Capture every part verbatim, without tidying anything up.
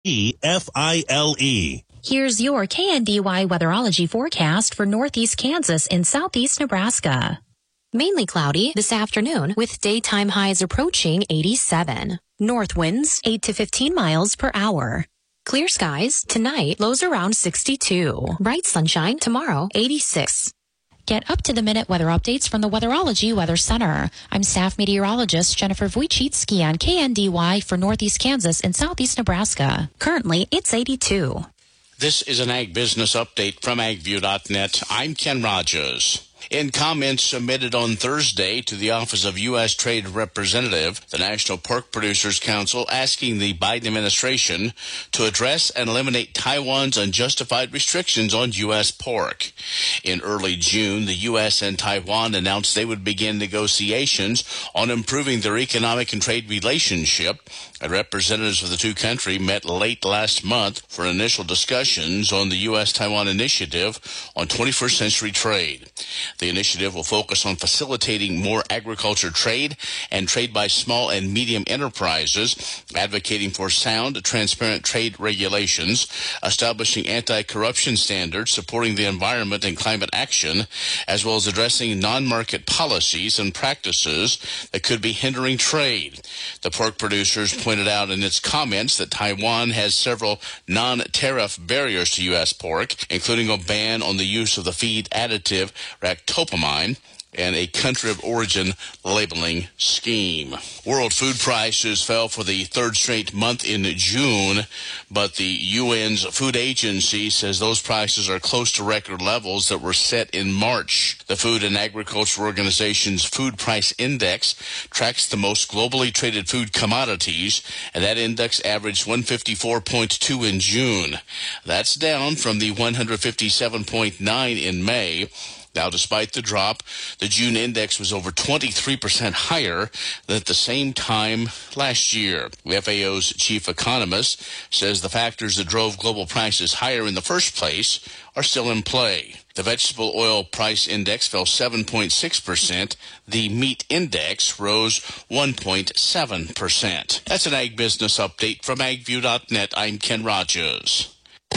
E F I L E. Here's your K N D Y weatherology forecast for northeast Kansas and southeast Nebraska. Mainly cloudy this afternoon with daytime highs approaching eighty-seven. North winds eight to fifteen miles per hour. Clear skies tonight, lows around sixty-two. Bright sunshine tomorrow, eighty-six. Get up-to-the-minute weather updates from the Weatherology Weather Center. I'm staff meteorologist Jennifer Wojcicki on K N D Y for northeast Kansas and southeast Nebraska. Currently, it's eighty-two. This is an Ag Business Update from ag view dot net. I'm Ken Rogers. In comments submitted on Thursday to the Office of U S Trade Representative, the National Pork Producers Council asking the Biden administration to address and eliminate Taiwan's unjustified restrictions on U S pork. In early June, the U S and Taiwan announced they would begin negotiations on improving their economic and trade relationship, and representatives of the two countries met late last month for initial discussions on the U S Taiwan Initiative on twenty-first century trade. The initiative will focus on facilitating more agriculture trade and trade by small and medium enterprises, advocating for sound, transparent trade regulations, establishing anti-corruption standards, supporting the environment and climate action, as well as addressing non-market policies and practices that could be hindering trade. The pork producers pointed out in its comments that Taiwan has several non-tariff barriers to U S pork, including a ban on the use of the feed additive ractopamine and a country of origin labeling scheme. World food prices fell for the third straight month in June, but the U N's food agency says those prices are close to record levels that were set in March. The Food and Agriculture Organization's Food Price Index tracks the most globally traded food commodities, and that index averaged one fifty-four point two in June. That's down from the one fifty-seven point nine in May. Now, despite the drop, the June index was over twenty-three percent higher than at the same time last year. The F A O's chief economist says the factors that drove global prices higher in the first place are still in play. The vegetable oil price index fell seven point six percent. The meat index rose one point seven percent. That's an Ag Business Update from ag view dot net. I'm Ken Rogers.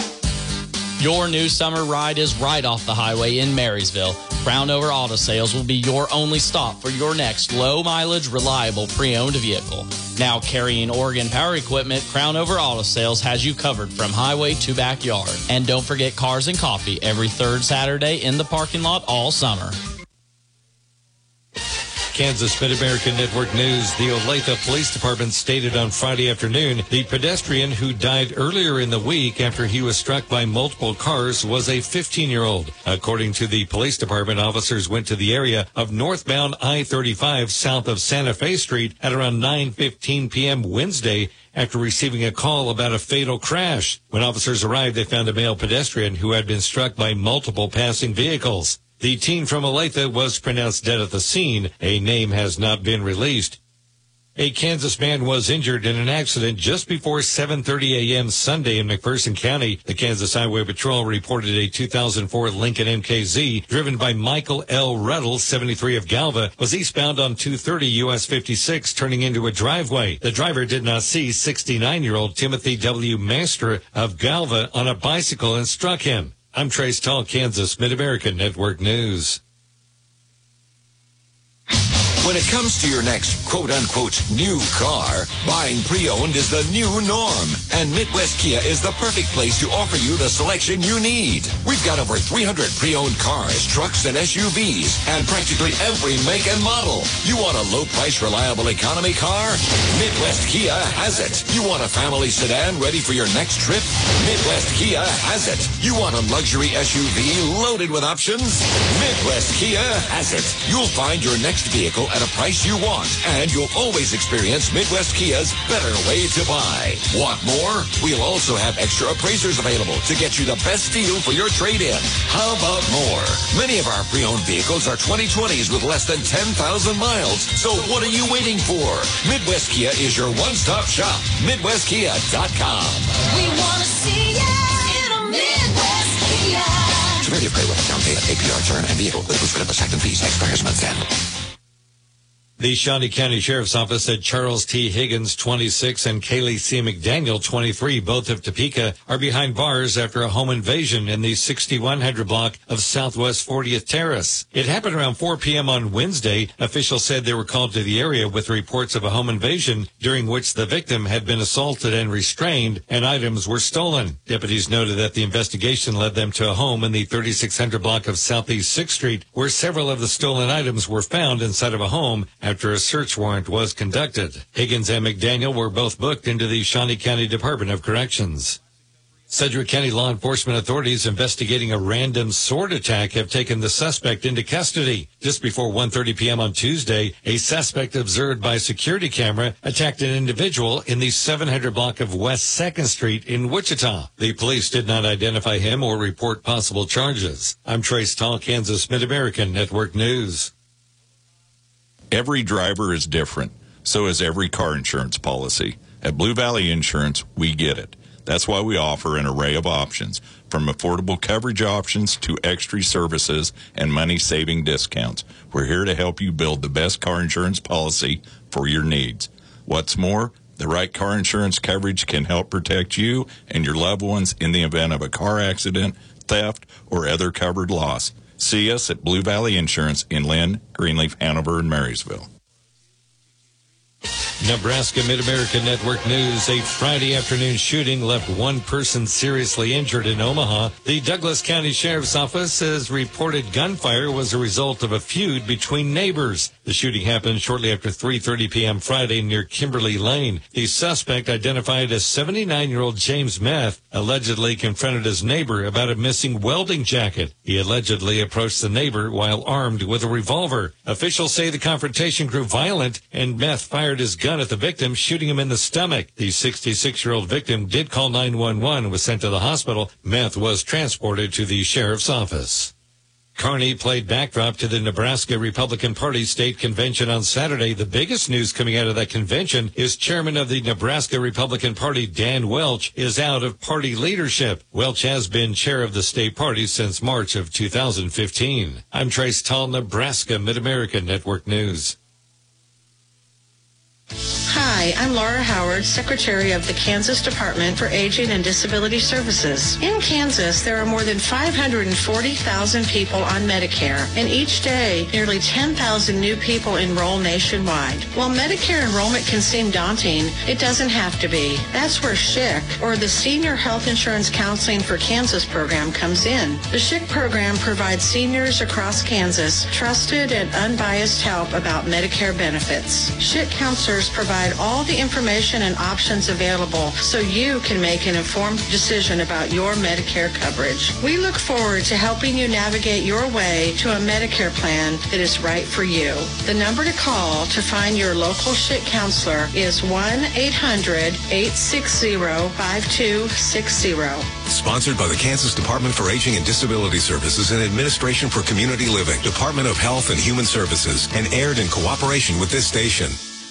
Your new summer ride is right off the highway in Marysville. Crownover Auto Sales will be your only stop for your next low-mileage, reliable pre-owned vehicle. Now carrying Oregon Power Equipment, Crownover Auto Sales has you covered from highway to backyard. And don't forget Cars and Coffee every third Saturday in the parking lot all summer. Kansas Mid-American Network News. The Olathe Police Department stated on Friday afternoon the pedestrian who died earlier in the week after he was struck by multiple cars was a fifteen-year-old. According to the police department, officers went to the area of northbound I thirty-five south of Santa Fe Street at around nine fifteen p.m. Wednesday after receiving a call about a fatal crash. When officers arrived, they found a male pedestrian who had been struck by multiple passing vehicles. The teen from Olathe was pronounced dead at the scene. A name has not been released. A Kansas man was injured in an accident just before seven thirty a.m. Sunday in McPherson County. The Kansas Highway Patrol reported a two thousand four Lincoln M K Z driven by Michael L. Ruddle, seventy-three of Galva, was eastbound on two thirty U S fifty-six, turning into a driveway. The driver did not see sixty-nine-year-old Timothy W. Master of Galva on a bicycle and struck him. I'm Trace Tall, Kansas Mid-American Network News. When it comes to your next quote-unquote new car, buying pre-owned is the new norm. And Midwest Kia is the perfect place to offer you the selection you need. We've got over three hundred pre-owned cars, trucks, and S U Vs, and practically every make and model. You want a low-price, reliable economy car? Midwest Kia has it. You want a family sedan ready for your next trip? Midwest Kia has it. You want a luxury S U V loaded with options? Midwest Kia has it. You'll find your next vehicle at a price you want, and you'll always experience Midwest Kia's better way to buy. Want more? We'll also have extra appraisers available to get you the best deal for your trade-in. How about more? Many of our pre-owned vehicles are twenty twenties with less than ten thousand miles, so what are you waiting for? Midwest Kia is your one-stop shop. Midwest Kia dot com. We want to see you in a Midwest Kia. Severity of pay with down payment, A P R, term, and vehicle. With proof of the second fees expires month end. The Shawnee County Sheriff's Office said Charles T. Higgins, twenty-six, and Kaylee C. McDaniel, twenty-three, both of Topeka, are behind bars after a home invasion in the sixty-one hundred block of Southwest fortieth Terrace. It happened around four p.m. on Wednesday. Officials said they were called to the area with reports of a home invasion during which the victim had been assaulted and restrained, and items were stolen. Deputies noted that the investigation led them to a home in the thirty-six hundred block of Southeast sixth Street, where several of the stolen items were found inside of a home after a search warrant was conducted. Higgins and McDaniel were both booked into the Shawnee County Department of Corrections. Sedgwick County law enforcement authorities investigating a random sword attack have taken the suspect into custody. Just before one thirty p.m. on Tuesday, a suspect observed by security camera attacked an individual in the seven hundred block of West second Street in Wichita. The police did not identify him or report possible charges. I'm Trace Tall, Kansas Mid-American Network News. Every driver is different. So is every car insurance policy. At Blue Valley Insurance, we get it. That's why we offer an array of options, from affordable coverage options to extra services and money-saving discounts. We're here to help you build the best car insurance policy for your needs. What's more, the right car insurance coverage can help protect you and your loved ones in the event of a car accident, theft, or other covered loss. See us at Blue Valley Insurance in Lynn, Greenleaf, Hanover, and Marysville. Nebraska Mid-American Network News. A Friday afternoon shooting left one person seriously injured in Omaha. The Douglas County Sheriff's Office has reported gunfire was a result of a feud between neighbors. The shooting happened shortly after three thirty p.m. Friday near Kimberly Lane. The suspect, identified as seventy-nine-year-old James Meth, allegedly confronted his neighbor about a missing welding jacket. He allegedly approached the neighbor while armed with a revolver. Officials say the confrontation grew violent and Meth fired his gun at the victim, shooting him in the stomach. The sixty-six-year-old victim did call nine one one and was sent to the hospital. Meth was transported to the sheriff's office. Kearney played backdrop to the Nebraska Republican Party State Convention on Saturday. The biggest news coming out of that convention is chairman of the Nebraska Republican Party, Dan Welch, is out of party leadership. Welch has been chair of the state party since March of two thousand fifteen. I'm Trace Tall, Nebraska Mid-American Network News. Hi, I'm Laura Howard, Secretary of the Kansas Department for Aging and Disability Services. In Kansas, there are more than five hundred forty thousand people on Medicare, and each day, nearly ten thousand new people enroll nationwide. While Medicare enrollment can seem daunting, it doesn't have to be. That's where S H I C, or the Senior Health Insurance Counseling for Kansas program, comes in. The S H I C program provides seniors across Kansas trusted and unbiased help about Medicare benefits. S H I C counselors provide all the information and options available so you can make an informed decision about your Medicare coverage. We look forward to helping you navigate your way to a Medicare plan that is right for you. The number to call to find your local S H I C counselor is one eight hundred, eight six zero, five two six zero. Sponsored by the Kansas Department for Aging and Disability Services and Administration for Community Living, Department of Health and Human Services, and aired in cooperation with this station.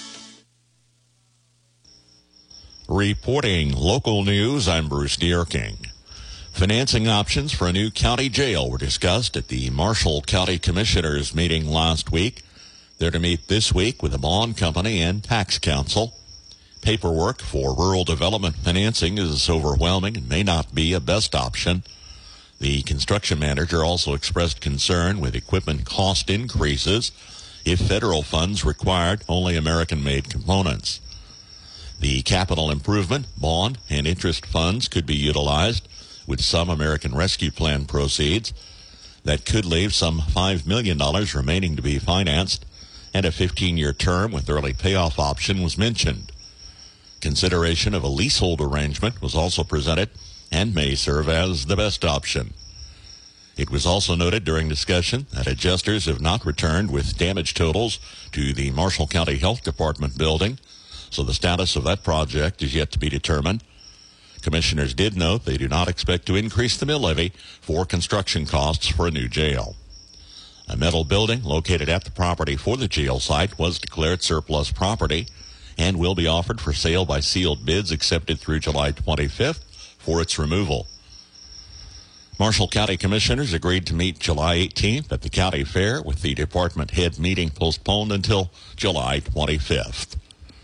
Reporting local news, I'm Bruce Dierking. Financing options for a new county jail were discussed at the Marshall County Commissioners meeting last week. They're to meet this week with the bond company and tax council. Paperwork for rural development financing is overwhelming and may not be a best option. The construction manager also expressed concern with equipment cost increases if federal funds required only American-made components. The capital improvement, bond, and interest funds could be utilized with some American Rescue Plan proceeds. That could leave some five million dollars remaining to be financed, and a fifteen-year term with early payoff option was mentioned. Consideration of a leasehold arrangement was also presented and may serve as the best option. It was also noted during discussion that adjusters have not returned with damage totals to the Marshall County Health Department building, so the status of that project is yet to be determined. Commissioners did note they do not expect to increase the mill levy for construction costs for a new jail. A metal building located at the property for the jail site was declared surplus property and will be offered for sale by sealed bids accepted through July twenty-fifth for its removal. Marshall County Commissioners agreed to meet July eighteenth at the county fair, with the department head meeting postponed until July twenty-fifth.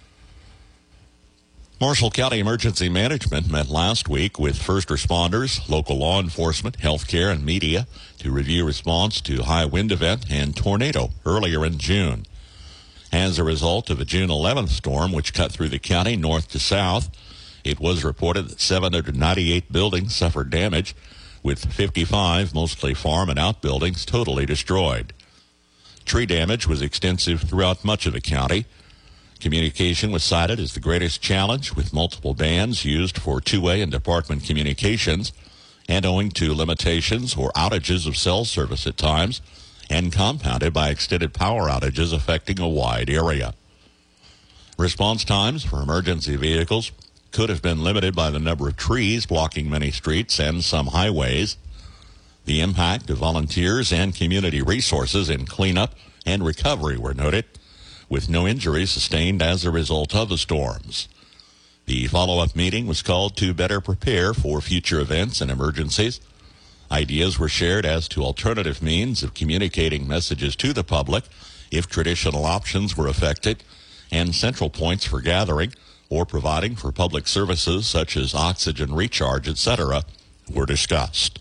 Marshall County Emergency Management met last week with first responders, local law enforcement, healthcare, and media to review response to high wind event and tornado earlier in June. As a result of a June eleventh storm which cut through the county north to south, it was reported that seven hundred ninety-eight buildings suffered damage, with fifty-five, mostly farm and outbuildings, totally destroyed. Tree damage was extensive throughout much of the county. Communication was cited as the greatest challenge, with multiple bands used for two-way and department communications, and owing to limitations or outages of cell service at times, and compounded by extended power outages affecting a wide area. Response times for emergency vehicles could have been limited by the number of trees blocking many streets and some highways. The impact of volunteers and community resources in cleanup and recovery were noted, with no injuries sustained as a result of the storms. The follow-up meeting was called to better prepare for future events and emergencies. Ideas were shared as to alternative means of communicating messages to the public if traditional options were affected, and central points for gathering or providing for public services such as oxygen recharge, et cetera, were discussed.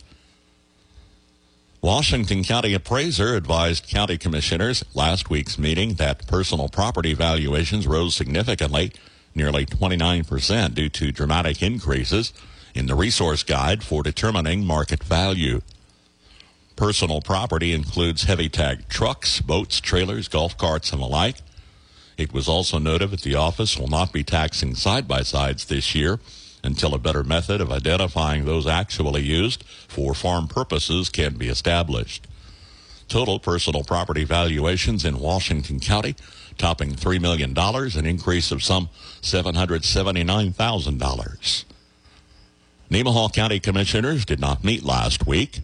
Washington County appraiser advised county commissioners last week's meeting that personal property valuations rose significantly, nearly twenty-nine percent, due to dramatic increases in the resource guide for determining market value. Personal property includes heavy tag trucks, boats, trailers, golf carts, and the like. It was also noted that the office will not be taxing side-by-sides this year until a better method of identifying those actually used for farm purposes can be established. Total personal property valuations in Washington County topping three million dollars, an increase of some seven hundred seventy-nine thousand dollars. Nemaha County Commissioners did not meet last week.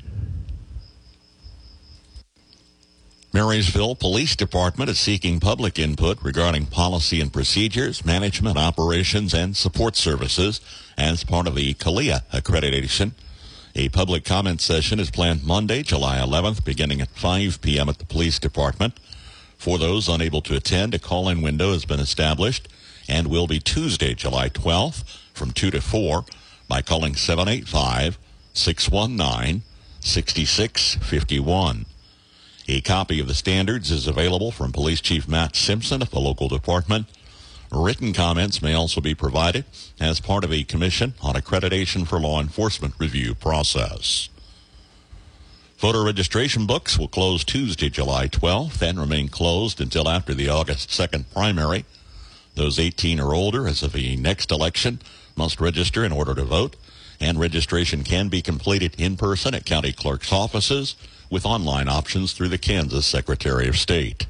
Marysville Police Department is seeking public input regarding policy and procedures, management, operations, and support services as part of the C A L I A accreditation. A public comment session is planned Monday, July eleventh, beginning at five p.m. at the police department. For those unable to attend, a call-in window has been established and will be Tuesday, July twelfth, from two to four by calling seven eight five, six one nine, six six five one. A copy of the standards is available from Police Chief Matt Simpson at the local department. Written comments may also be provided as part of a Commission on Accreditation for Law Enforcement review process. Voter registration books will close Tuesday, July twelfth, and remain closed until after the August second primary. Those eighteen or older as of the next election must register in order to vote, and registration can be completed in person at county clerk's offices, with online options through the Kansas Secretary of State.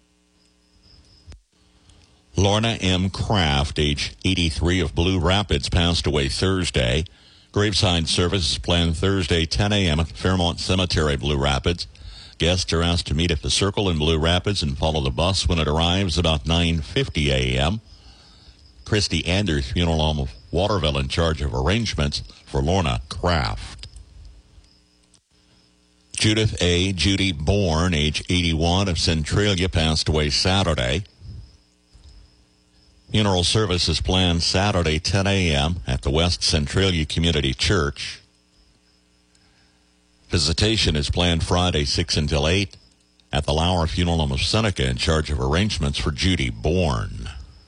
Lorna M. Kraft, age eighty-three, of Blue Rapids, passed away Thursday. Graveside service is planned Thursday, ten a.m. at Fairmont Cemetery, Blue Rapids. Guests are asked to meet at the Circle in Blue Rapids and follow the bus when it arrives about nine fifty a.m. Christy Anders Funeral Home of Waterville in charge of arrangements for Lorna Kraft. Judith A. Judy Bourne, age eighty-one, of Centralia, passed away Saturday. Funeral service is planned Saturday, ten a.m. at the West Centralia Community Church. Visitation is planned Friday, six until eight, at the Lauer Funeral Home of Seneca, in charge of arrangements for Judy Bourne.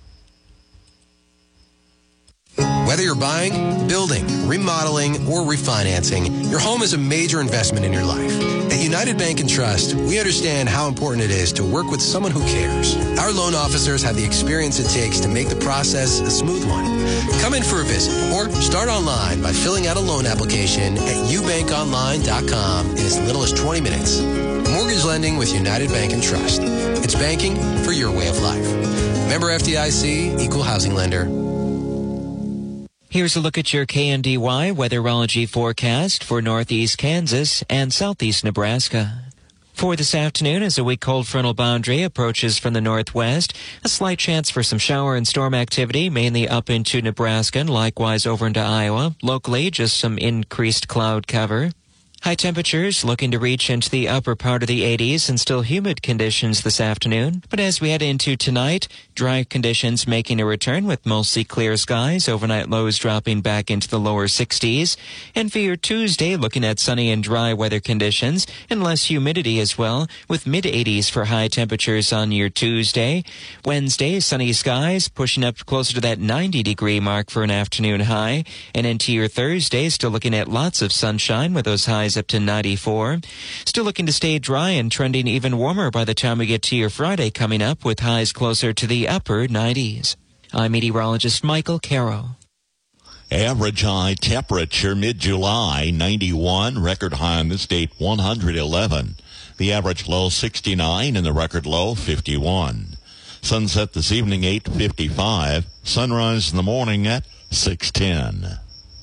Whether you're buying, building, remodeling, or refinancing, your home is a major investment in your life. At United Bank and Trust, we understand how important it is to work with someone who cares. Our loan officers have the experience it takes to make the process a smooth one. Come in for a visit or start online by filling out a loan application at u bank online dot com in as little as twenty minutes. Mortgage lending with United Bank and Trust. It's banking for your way of life. Member F D I C, Equal Housing Lender. Here's a look at your K N D Y weatherology forecast for northeast Kansas and southeast Nebraska. For this afternoon, as a weak cold frontal boundary approaches from the northwest, a slight chance for some shower and storm activity, mainly up into Nebraska and likewise over into Iowa. Locally, just some increased cloud cover. High temperatures looking to reach into the upper part of the eighties and still humid conditions this afternoon. But as we head into tonight, dry conditions making a return with mostly clear skies, overnight lows dropping back into the lower sixties. And for your Tuesday, looking at sunny and dry weather conditions and less humidity as well, with mid-eighties for high temperatures on your Tuesday. Wednesday, sunny skies pushing up closer to that ninety degree mark for an afternoon high. And into your Thursday, still looking at lots of sunshine with those highs up to ninety-four. Still looking to stay dry and trending even warmer by the time we get to your Friday coming up with highs closer to the upper nineties. I'm meteorologist Michael Caro. Average high temperature mid-July, ninety-one. Record high on this date, one hundred eleven. The average low, sixty-nine, and the record low, fifty-one. Sunset this evening, eight fifty-five. Sunrise in the morning at six ten.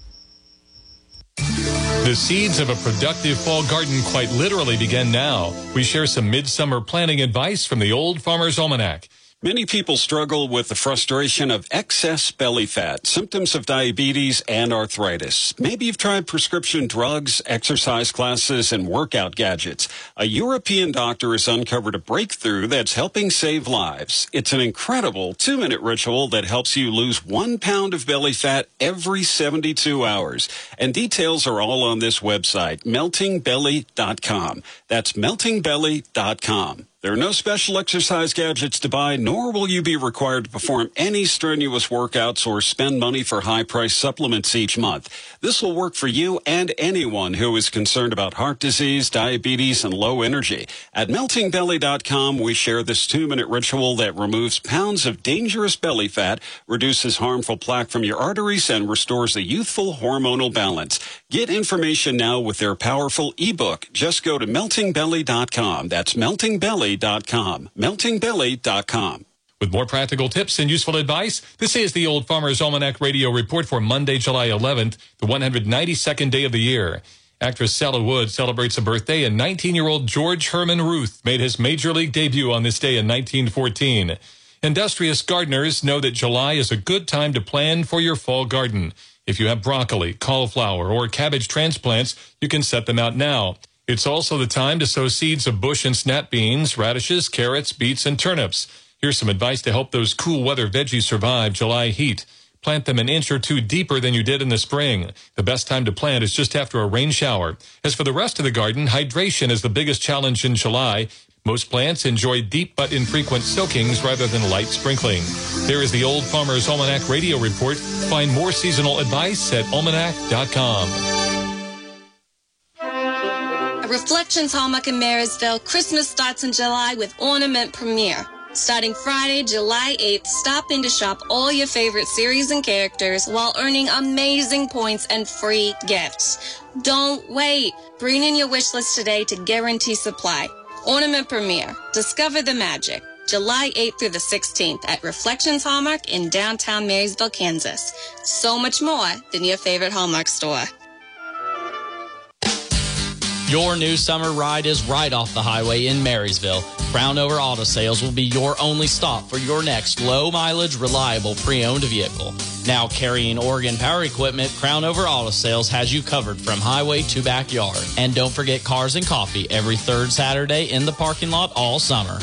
The seeds of a productive fall garden quite literally begin now. We share some midsummer planting advice from the Old Farmer's Almanac. Many people struggle with the frustration of excess belly fat, symptoms of diabetes, and arthritis. Maybe you've tried prescription drugs, exercise classes, and workout gadgets. A European doctor has uncovered a breakthrough that's helping save lives. It's an incredible two-minute ritual that helps you lose one pound of belly fat every seventy-two hours. And details are all on this website, melting belly dot com. That's melting belly dot com. There are no special exercise gadgets to buy, nor will you be required to perform any strenuous workouts or spend money for high-priced supplements each month. This will work for you and anyone who is concerned about heart disease, diabetes, and low energy. At melting belly dot com, we share this two-minute ritual that removes pounds of dangerous belly fat, reduces harmful plaque from your arteries, and restores a youthful hormonal balance. Get information now with their powerful ebook. Just go to melting belly dot com. That's melting belly dot com. melting belly dot com. With more practical tips and useful advice, this is the Old Farmer's Almanac Radio Report for Monday, July eleventh, the one hundred ninety-second day of the year. Actress Sally Wood celebrates a birthday, and nineteen-year-old George Herman Ruth made his major league debut on this day in nineteen fourteen. Industrious gardeners know that July is a good time to plan for your fall garden. If you have broccoli, cauliflower, or cabbage transplants, you can set them out now. It's also the time to sow seeds of bush and snap beans, radishes, carrots, beets, and turnips. Here's some advice to help those cool weather veggies survive July heat. Plant them an inch or two deeper than you did in the spring. The best time to plant is just after a rain shower. As for the rest of the garden, hydration is the biggest challenge in July. Most plants enjoy deep but infrequent soakings rather than light sprinkling. There is the Old Farmer's Almanac Radio Report. Find more seasonal advice at almanac dot com. Reflections Hallmark in Marysville, Christmas starts in July with Ornament Premiere. Starting Friday, July eighth, stop in to shop all your favorite series and characters while earning amazing points and free gifts. Don't wait. Bring in your wish list today to guarantee supply. Ornament Premiere. Discover the magic. July eighth through the sixteenth at Reflections Hallmark in downtown Marysville, Kansas. So much more than your favorite Hallmark store. Your new summer ride is right off the highway in Marysville. Crown Over Auto Sales will be your only stop for your next low-mileage, reliable pre-owned vehicle. Now carrying Oregon Power Equipment, Crown Over Auto Sales has you covered from highway to backyard. And don't forget Cars and Coffee every third Saturday in the parking lot all summer.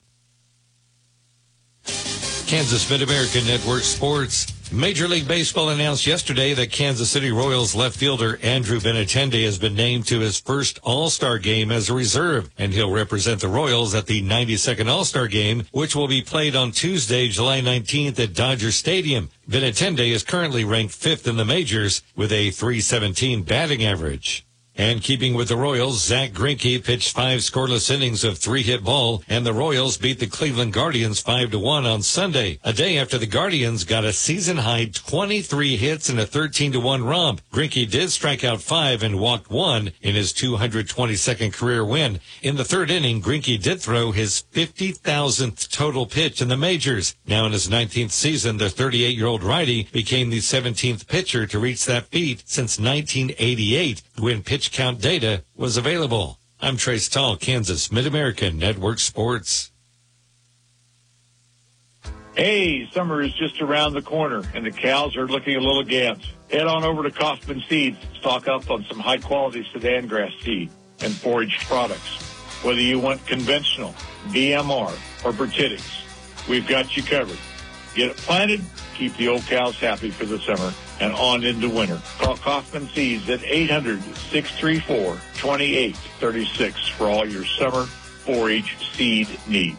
Kansas Mid-American Network Sports. Major League Baseball announced yesterday that Kansas City Royals left fielder Andrew Benintendi has been named to his first All-Star game as a reserve, and he'll represent the Royals at the ninety-second All-Star game, which will be played on Tuesday, July nineteenth at Dodger Stadium. Benintendi is currently ranked fifth in the majors with a three seventeen batting average. And keeping with the Royals, Zach Greinke pitched five scoreless innings of three-hit ball, and the Royals beat the Cleveland Guardians five to one on Sunday, a day after the Guardians got a season-high twenty-three hits and a thirteen to one romp. Greinke did strike out five and walked one in his two hundred twenty-second career win. In the third inning, Greinke did throw his fifty thousandth total pitch in the majors. Now in his nineteenth season, the thirty-eight-year-old righty became the seventeenth pitcher to reach that feat since nineteen eighty-eight, when pitch count data was available. I'm Trace Tall, Kansas Mid-American Network Sports. Hey, summer is just around the corner, and the cows are looking a little gaunt. Head on over to Kaufman Seeds. Stock up on some high-quality Sudan grass seed and foraged products. Whether you want conventional, B M R, or Bertitics, we've got you covered. Get it planted, keep the old cows happy for the summer, and on into winter. Call Kaufman Seeds at eight hundred, six three four, two eight three six for all your summer forage seed needs.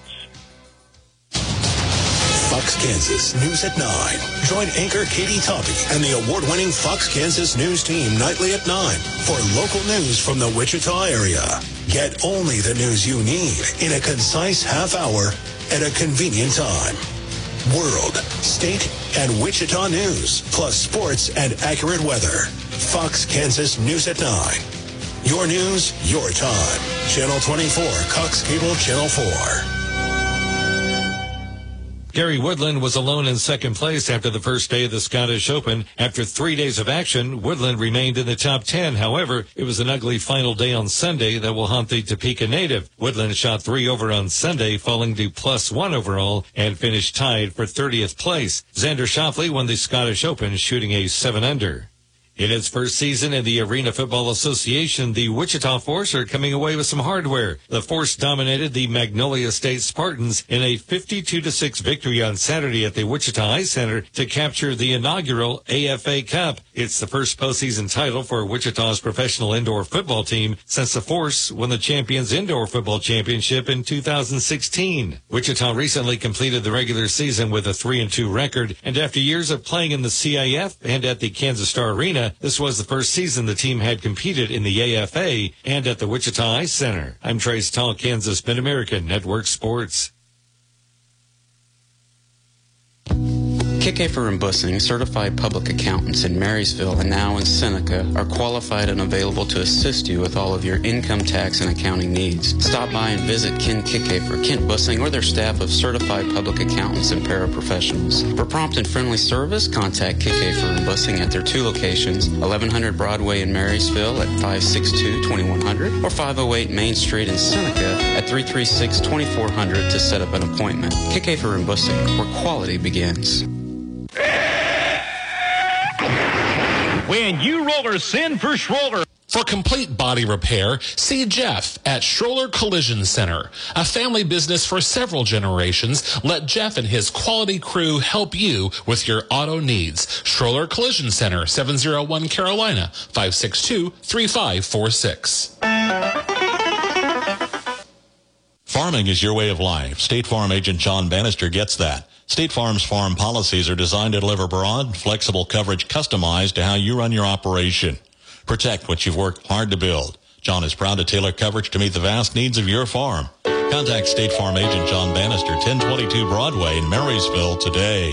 Fox Kansas News at nine. Join anchor Katie Toppy and the award-winning Fox Kansas News team nightly at nine for local news from the Wichita area. Get only the news you need in a concise half hour at a convenient time. World, state, and Wichita news, plus sports and accurate weather. Fox Kansas News at nine. Your news, your time. Channel twenty-four, Cox Cable Channel four. Gary Woodland was alone in second place after the first day of the Scottish Open. After three days of action, Woodland remained in the top ten. However, it was an ugly final day on Sunday that will haunt the Topeka native. Woodland shot three over on Sunday, falling to plus one overall, and finished tied for thirtieth place. Xander Schauffele won the Scottish Open, shooting a seven under. In its first season in the Arena Football Association, the Wichita Force are coming away with some hardware. The Force dominated the Magnolia State Spartans in a fifty-two to six victory on Saturday at the Wichita Ice Center to capture the inaugural A F A Cup. It's the first postseason title for Wichita's professional indoor football team since the Force won the Champions Indoor Football Championship in two thousand sixteen. Wichita recently completed the regular season with a three and two record, and after years of playing in the C I F and at the Kansas Star Arena, this was the first season the team had competed in the A F A and at the Wichita Ice Center. I'm Trace Tall, Kansas Mid-American Network Sports. Kickafer and Bussing, certified public accountants in Marysville and now in Seneca, are qualified and available to assist you with all of your income tax and accounting needs. Stop by and visit Ken Kickafer, Kent Bussing, or their staff of certified public accountants and paraprofessionals. For prompt and friendly service, contact Kickafer and Bussing at their two locations, eleven hundred Broadway in Marysville at five six two, two one zero zero or five oh eight Main Street in Seneca at three three six, two four zero zero to set up an appointment. Kickafer and Bussing, where quality begins. When you rollers send for Schroller. For complete body repair, see Jeff at Schroller Collision Center. A family business for several generations, let Jeff and his quality crew help you with your auto needs. Schroller Collision Center, seven oh one Carolina, five six two, three five four six. Farming is your way of life. State Farm agent John Bannister gets that. State Farm's farm policies are designed to deliver broad, flexible coverage customized to how you run your operation. Protect what you've worked hard to build. John is proud to tailor coverage to meet the vast needs of your farm. Contact State Farm agent John Bannister, ten twenty-two Broadway in Marysville today.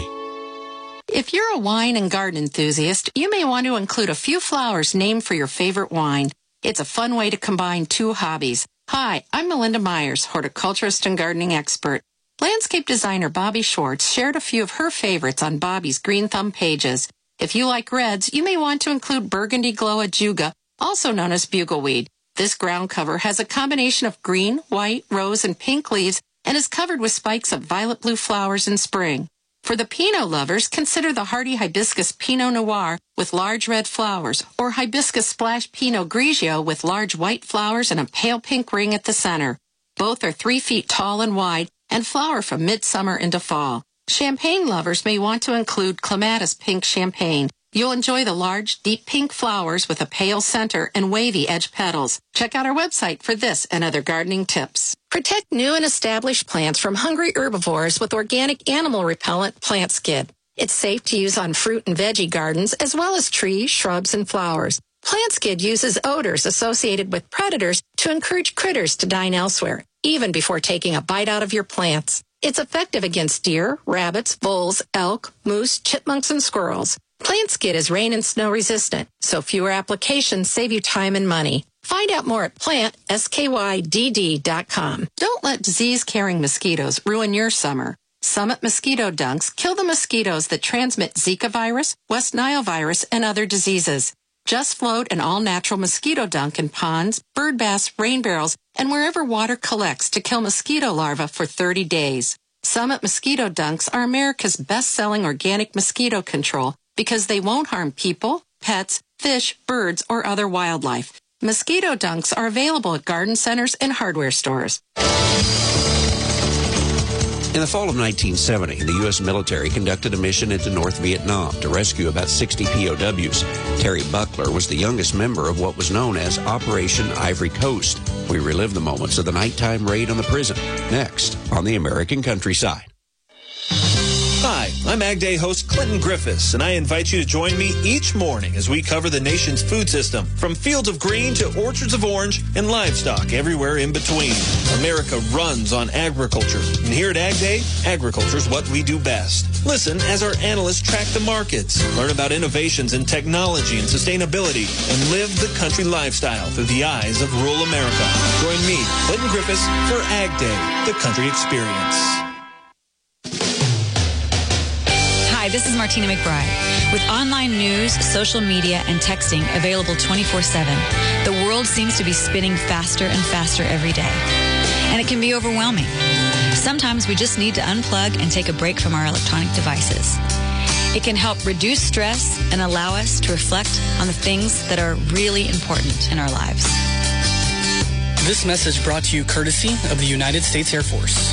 If you're a wine and garden enthusiast, you may want to include a few flowers named for your favorite wine. It's a fun way to combine two hobbies. Hi, I'm Melinda Myers, horticulturist and gardening expert. Landscape designer Bobby Schwartz shared a few of her favorites on Bobby's Green Thumb pages. If you like reds, you may want to include Burgundy Glow Ajuga, also known as bugleweed. This ground cover has a combination of green, white, rose, and pink leaves and is covered with spikes of violet blue flowers in spring. For the Pinot lovers, consider the hardy hibiscus Pinot Noir with large red flowers, or hibiscus splash Pinot Grigio with large white flowers and a pale pink ring at the center. Both are three feet tall and wide and flower from midsummer into fall. Champagne lovers may want to include Clematis Pink Champagne. You'll enjoy the large, deep pink flowers with a pale center and wavy edge petals. Check out our website for this and other gardening tips. Protect new and established plants from hungry herbivores with organic animal repellent Plant Skid. It's safe to use on fruit and veggie gardens as well as trees, shrubs, and flowers. Plant Skid uses odors associated with predators to encourage critters to dine elsewhere, even before taking a bite out of your plants. It's effective against deer, rabbits, bulls, elk, moose, chipmunks, and squirrels. Plant Skid is rain and snow resistant, so fewer applications save you time and money. Find out more at plant skydd dot com. Don't let disease-carrying mosquitoes ruin your summer. Summit Mosquito Dunks kill the mosquitoes that transmit Zika virus, West Nile virus, and other diseases. Just float an all-natural mosquito dunk in ponds, bird baths, rain barrels, and wherever water collects to kill mosquito larvae for thirty days. Summit Mosquito Dunks are America's best-selling organic mosquito control because they won't harm people, pets, fish, birds, or other wildlife. Mosquito Dunks are available at garden centers and hardware stores. In the fall of nineteen seventy, the U S military conducted a mission into North Vietnam to rescue about sixty P O Ws. Terry Buckler was the youngest member of what was known as Operation Ivory Coast. We relive the moments of the nighttime raid on the prison, next on the American Countryside. Hi, I'm Ag Day host Clinton Griffiths, and I invite you to join me each morning as we cover the nation's food system, from fields of green to orchards of orange and livestock everywhere in between. America runs on agriculture, and here at Ag Day, agriculture is what we do best. Listen as our analysts track the markets, learn about innovations in technology and sustainability, and live the country lifestyle through the eyes of rural America. Join me, Clinton Griffiths, for Ag Day, the country experience. Hi, this is Martina McBride. With online news, social media, and texting available twenty-four seven, the world seems to be spinning faster and faster every day. And it can be overwhelming. Sometimes we just need to unplug and take a break from our electronic devices. It can help reduce stress and allow us to reflect on the things that are really important in our lives. This message brought to you courtesy of the United States Air Force.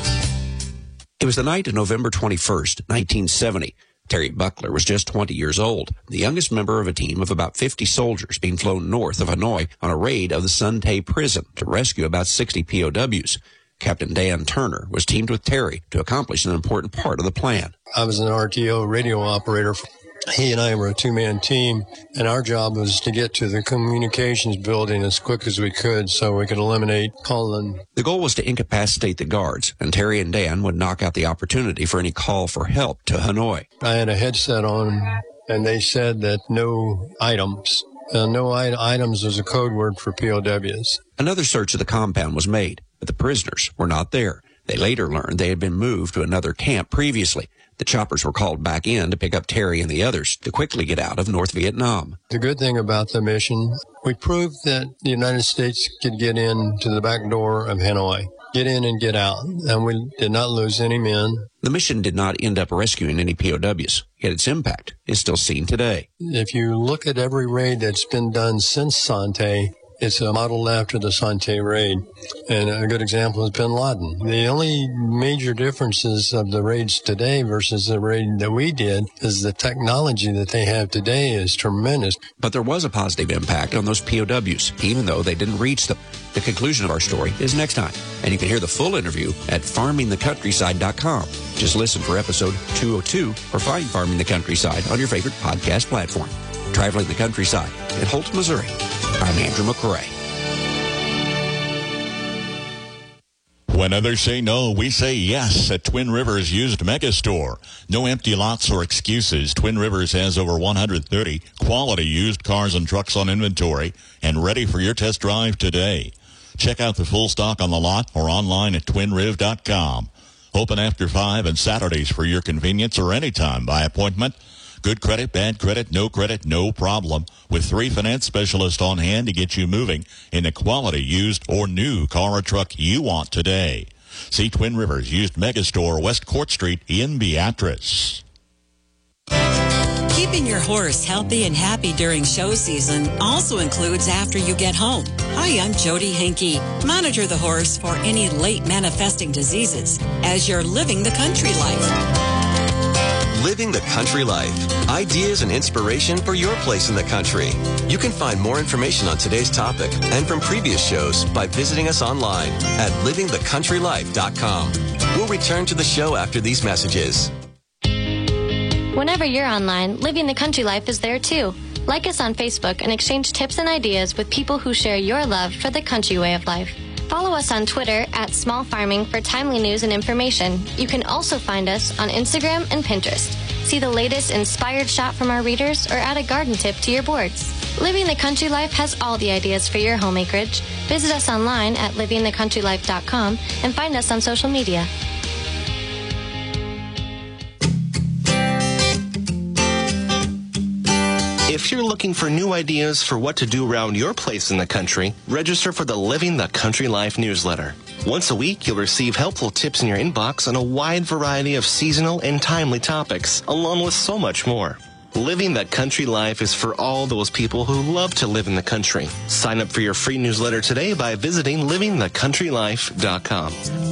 It was the night of November twenty-first, nineteen seventy. Terry Buckler was just twenty years old, the youngest member of a team of about fifty soldiers being flown north of Hanoi on a raid of the Son Tay prison to rescue about sixty P O Ws. Captain Dan Turner was teamed with Terry to accomplish an important part of the plan. I was an R T O radio operator. He and I were a two-man team, and our job was to get to the communications building as quick as we could so we could eliminate calling. The goal was to incapacitate the guards, and Terry and Dan would knock out the opportunity for any call for help to Hanoi. I had a headset on, and they said that no items. Uh, no I- items was a code word for P O Ws. Another search of the compound was made, but the prisoners were not there. They later learned they had been moved to another camp previously. The choppers were called back in to pick up Terry and the others to quickly get out of North Vietnam. The good thing about the mission, we proved that the United States could get in to the back door of Hanoi, get in and get out, and we did not lose any men. The mission did not end up rescuing any P O Ws, yet its impact is still seen today. If you look at every raid that's been done since Son Tay, it's a modeled after the Son Tay raid. And a good example is bin Laden. The only major differences of the raids today versus the raid that we did is the technology that they have today is tremendous. But there was a positive impact on those P O Ws, even though they didn't reach them. The conclusion of our story is next time, and you can hear the full interview at farming the countryside dot com. Just listen for episode two oh two or find Farming the Countryside on your favorite podcast platform. Traveling the Countryside in Holt, Missouri. I'm Andrew McRae. When others say no, we say yes at Twin Rivers Used Megastore. No empty lots or excuses. Twin Rivers has over one hundred thirty quality used cars and trucks on inventory and ready for your test drive today. Check out the full stock on the lot or online at twin riv dot com. Open after five and Saturdays for your convenience or anytime by appointment. Good credit, bad credit, no credit, no problem. With three finance specialists on hand to get you moving in the quality used or new car or truck you want today. See Twin Rivers Used Megastore, West Court Street in Beatrice. Keeping your horse healthy and happy during show season also includes after you get home. Hi, I'm Jody Henke. Monitor the horse for any late manifesting diseases as you're living the country life. Living the Country Life. Ideas and inspiration for your place in the country. You can find more information on today's topic and from previous shows by visiting us online at living the country life dot com. We'll return to the show after these messages. Whenever you're online, Living the Country Life is there too. Like us on Facebook and exchange tips and ideas with people who share your love for the country way of life. Follow us on Twitter at Small Farming for timely news and information. You can also find us on Instagram and Pinterest. See the latest inspired shot from our readers or add a garden tip to your boards. Living the Country Life has all the ideas for your home acreage. Visit us online at living the country life dot com and find us on social media. If you're looking for new ideas for what to do around your place in the country, register for the Living the Country Life newsletter. Once a week, you'll receive helpful tips in your inbox on a wide variety of seasonal and timely topics, along with so much more. Living the Country Life is for all those people who love to live in the country. Sign up for your free newsletter today by visiting living the country life dot com.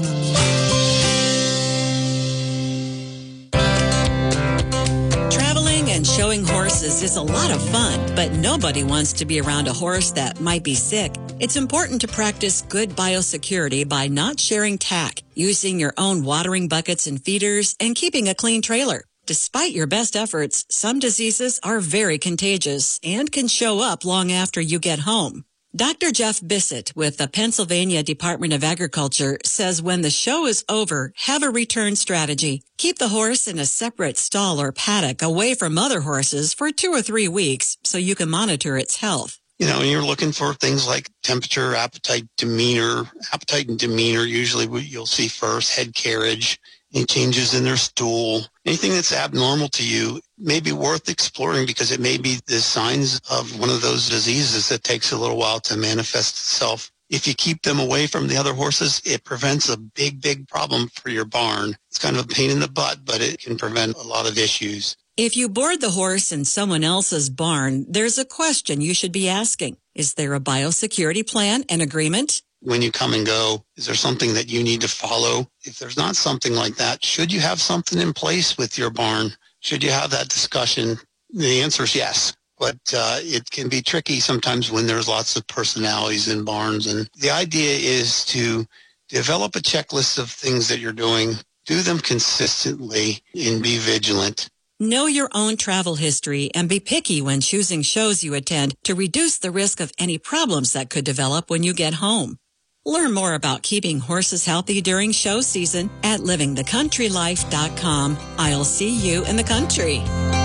Traveling and showing horses is a lot of fun, but nobody wants to be around a horse that might be sick. It's important to practice good biosecurity by not sharing tack, using your own watering buckets and feeders, and keeping a clean trailer. Despite your best efforts, some diseases are very contagious and can show up long after you get home. Doctor Jeff Bissett with the Pennsylvania Department of Agriculture says when the show is over, have a return strategy. Keep the horse in a separate stall or paddock away from other horses for two or three weeks so you can monitor its health. You know, and you're looking for things like temperature, appetite, demeanor. Appetite and demeanor, usually what you'll see first, head carriage, any changes in their stool. Anything that's abnormal to you may be worth exploring because it may be the signs of one of those diseases that takes a little while to manifest itself. If you keep them away from the other horses, it prevents a big, big problem for your barn. It's kind of a pain in the butt, but it can prevent a lot of issues. If you board the horse in someone else's barn, there's a question you should be asking. Is there a biosecurity plan and agreement? When you come and go, is there something that you need to follow? If there's not something like that, should you have something in place with your barn? Should you have that discussion? The answer is yes, but uh, it can be tricky sometimes when there's lots of personalities in barns. And the idea is to develop a checklist of things that you're doing, do them consistently, and be vigilant. Know your own travel history and be picky when choosing shows you attend to reduce the risk of any problems that could develop when you get home. Learn more about keeping horses healthy during show season at living the country life dot com. I'll see you in the country.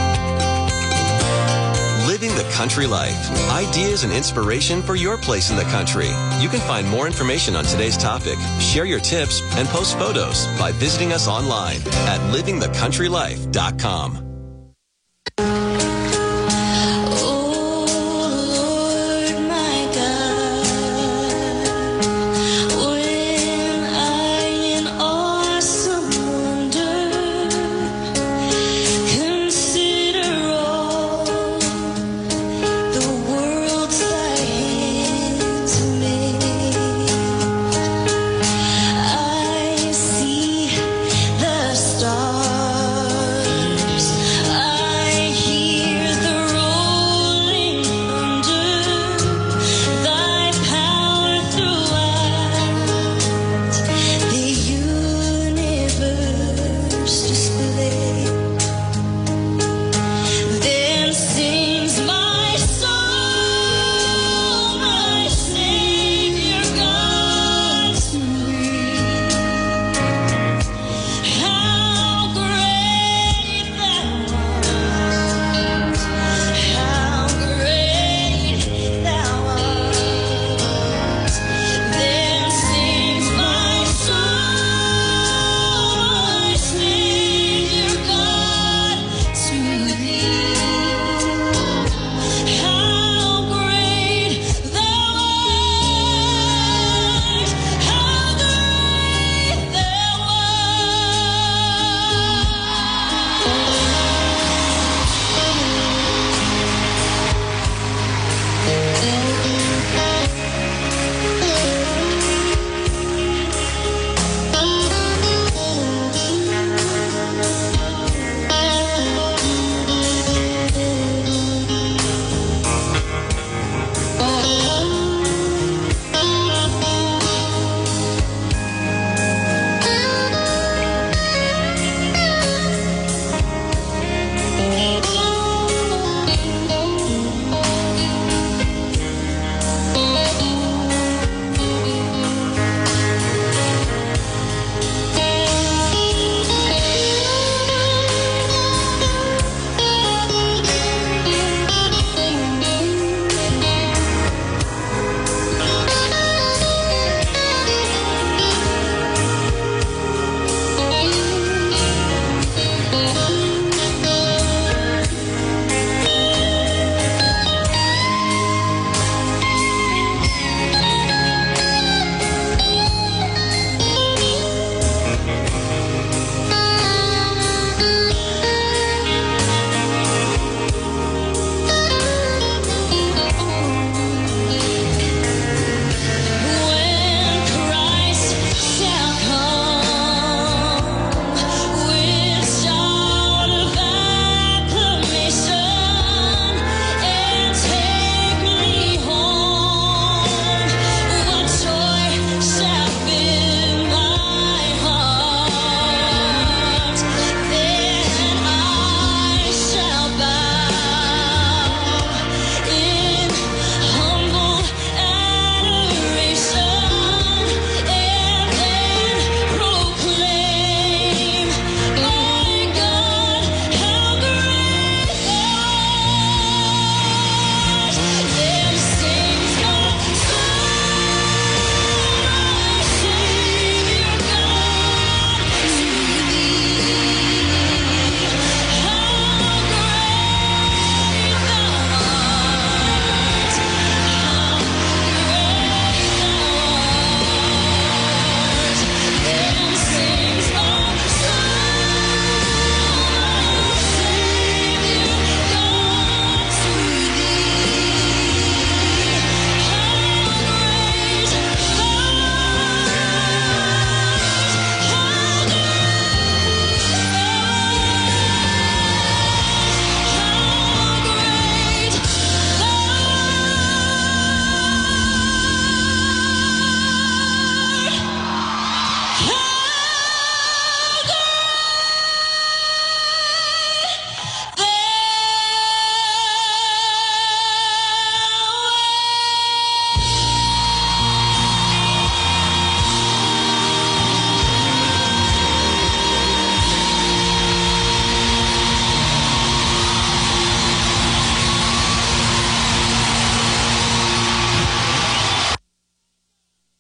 Living the Country Life. Ideas and inspiration for your place in the country. You can find more information on today's topic, share your tips, and post photos by visiting us online at living the country life dot com. Stars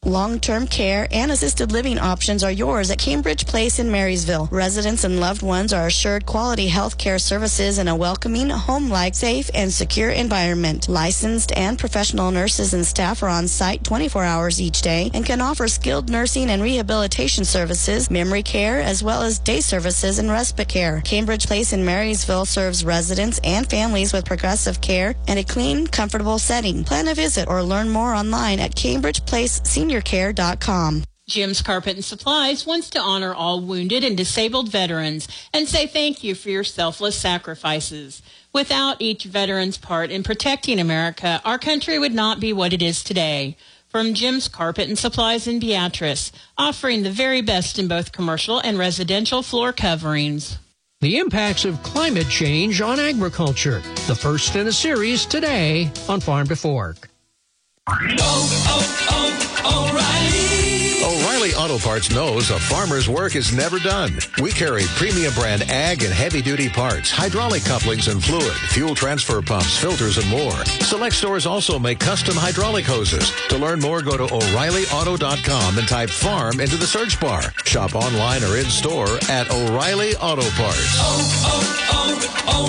long-term care, and assisted living options are yours at Cambridge Place in Marysville. Residents and loved ones are assured quality health care services in a welcoming, home-like, safe, and secure environment. Licensed and professional nurses and staff are on site twenty-four hours each day and can offer skilled nursing and rehabilitation services, memory care, as well as day services and respite care. Cambridge Place in Marysville serves residents and families with progressive care and a clean, comfortable setting. Plan a visit or learn more online at cambridge place senior care dot com. Jim's Carpet and Supplies wants to honor all wounded and disabled veterans and say thank you for your selfless sacrifices. Without each veteran's part in protecting America, our country would not be what it is today. From Jim's Carpet and Supplies in Beatrice, offering the very best in both commercial and residential floor coverings. The impacts of climate change on agriculture. The first in a series today on Farm to Fork. Oh, oh, oh, O'Reilly. O'Reilly Auto Parts knows a farmer's work is never done. We carry premium brand ag and heavy-duty parts, hydraulic couplings and fluid, fuel transfer pumps, filters, and more. Select stores also make custom hydraulic hoses. To learn more, go to O'Reilly Auto dot com and type farm into the search bar. Shop online or in-store at O'Reilly Auto Parts. Oh,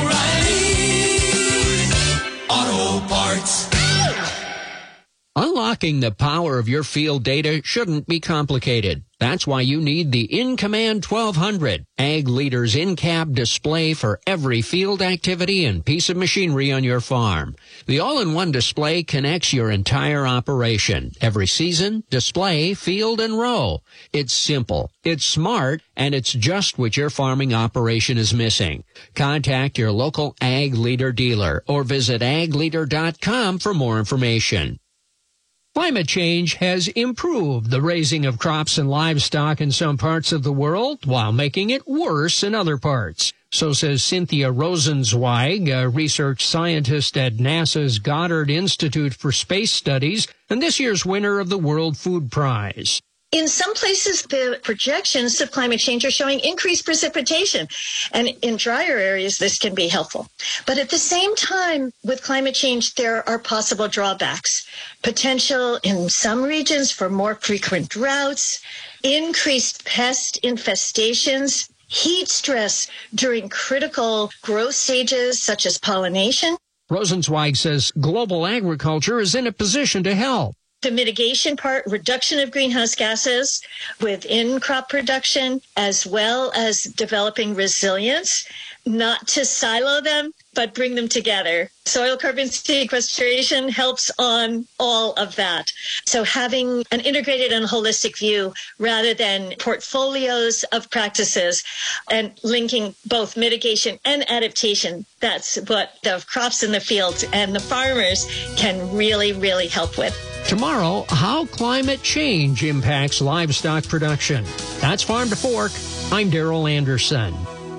oh, oh, O'Reilly Auto Parts. Unlocking the power of your field data shouldn't be complicated. That's why you need the InCommand twelve hundred, Ag Leader's in-cab display for every field activity and piece of machinery on your farm. The all-in-one display connects your entire operation, every season, display, field, and row. It's simple, it's smart, and it's just what your farming operation is missing. Contact your local Ag Leader dealer or visit ag leader dot com for more information. Climate change has improved the raising of crops and livestock in some parts of the world while making it worse in other parts. So says Cynthia Rosenzweig, a research scientist at NASA's Goddard Institute for Space Studies and this year's winner of the World Food Prize. In some places, the projections of climate change are showing increased precipitation. And in drier areas, this can be helpful. But at the same time, with climate change, there are possible drawbacks. Potential in some regions for more frequent droughts, increased pest infestations, heat stress during critical growth stages such as pollination. Rosenzweig says global agriculture is in a position to help. The mitigation part, reduction of greenhouse gases within crop production, as well as developing resilience, not to silo them, but bring them together. Soil carbon sequestration helps on all of that. So having an integrated and holistic view rather than portfolios of practices and linking both mitigation and adaptation, that's what the crops in the fields and the farmers can really, really help with. Tomorrow, how climate change impacts livestock production. That's Farm to Fork. I'm Darrell Anderson.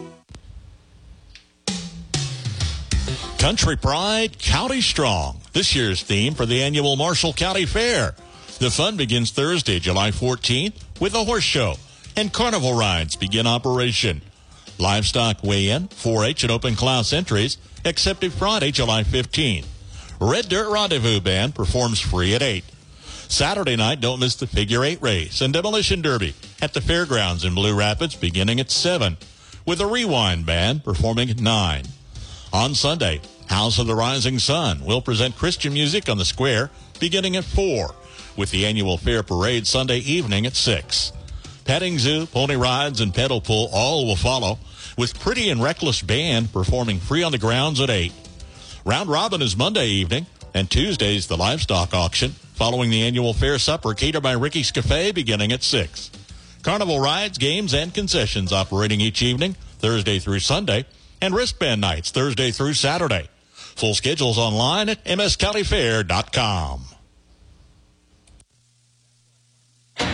Country Pride, County Strong. This year's theme for the annual Marshall County Fair. The fun begins Thursday, July fourteenth, with a horse show, and carnival rides begin operation. Livestock weigh-in, four H and open class entries, accepted Friday, July fifteenth. Red Dirt Rendezvous Band performs free at eight. Saturday night, don't miss the Figure Eight Race and Demolition Derby at the Fairgrounds in Blue Rapids beginning at seven, with a Rewind Band performing at nine. On Sunday, House of the Rising Sun will present Christian music on the square beginning at four, with the annual fair parade Sunday evening at six. Petting zoo, pony rides, and pedal pull all will follow, with Pretty and Reckless Band performing free on the grounds at eight. Round Robin is Monday evening, and Tuesday's the livestock auction, following the annual fair supper catered by Ricky's Cafe beginning at six. Carnival rides, games, and concessions operating each evening, Thursday through Sunday, and wristband nights Thursday through Saturday. Full schedules online at m s county fair dot com.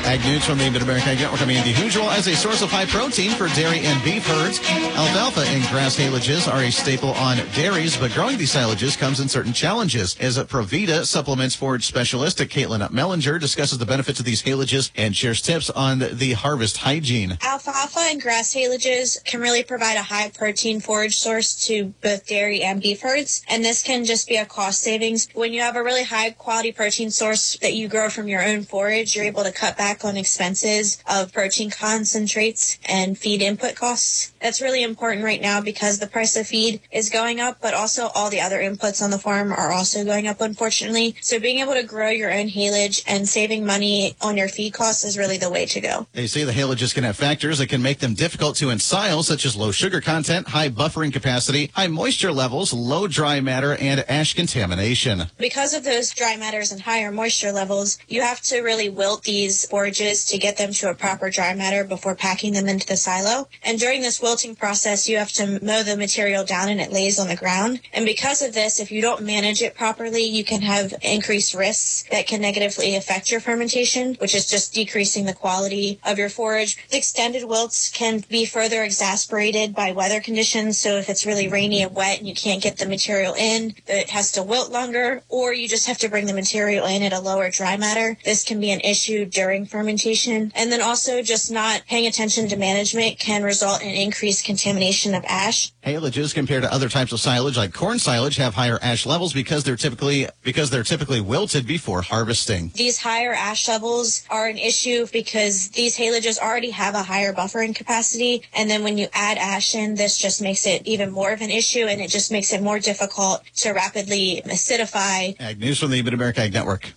Ag News from the Mid-America Ag Network. I'm Andy Hugel. As a source of high protein for dairy and beef herds, alfalfa and grass haylage are a staple on dairies, but growing these silages comes in certain challenges. As a Provida supplements forage specialist Caitlin Mellinger discusses the benefits of these haylage and shares tips on the harvest hygiene. Alfalfa and grass haylage can really provide a high protein forage source to both dairy and beef herds, and this can just be a cost savings. When you have a really high quality protein source that you grow from your own forage, you're able to cut back on expenses of protein concentrates and feed input costs. That's really important right now because the price of feed is going up, but also all the other inputs on the farm are also going up, unfortunately. So being able to grow your own haylage and saving money on your feed costs is really the way to go. They say the haylages can have factors that can make them difficult to ensile, such as low sugar content, high buffering capacity, high moisture levels, low dry matter, and ash contamination. Because of those dry matters and higher moisture levels, you have to really wilt these forages to get them to a proper dry matter before packing them into the silo. And during this wilting process, you have to mow the material down and it lays on the ground. And because of this, if you don't manage it properly, you can have increased risks that can negatively affect your fermentation, which is just decreasing the quality of your forage. Extended wilts can be further exacerbated by weather conditions. So if it's really rainy and wet and you can't get the material in, it has to wilt longer, or you just have to bring the material in at a lower dry matter. This can be an issue during fermentation. And then also just not paying attention to management can result in increased contamination of ash. Haylages compared to other types of silage like corn silage have higher ash levels because they're typically because they're typically wilted before harvesting. These higher ash levels are an issue because these haylages already have a higher buffering capacity, and then when you add ash in, this just makes it even more of an issue, and it just makes it more difficult to rapidly acidify. Ag News from the Mid-America Ag Network.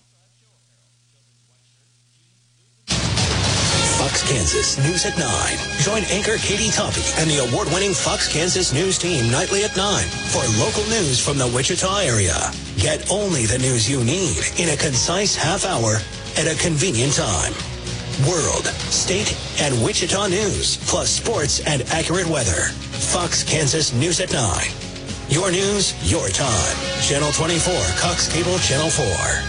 Fox Kansas News at nine. Join anchor Katie Toppy and the award-winning Fox Kansas News team nightly at nine for local news from the Wichita area. Get only the news you need in a concise half hour at a convenient time. World, state, and Wichita news, plus sports and accurate weather. Fox Kansas News at nine. Your news, your time. Channel twenty-four, Cox Cable Channel four.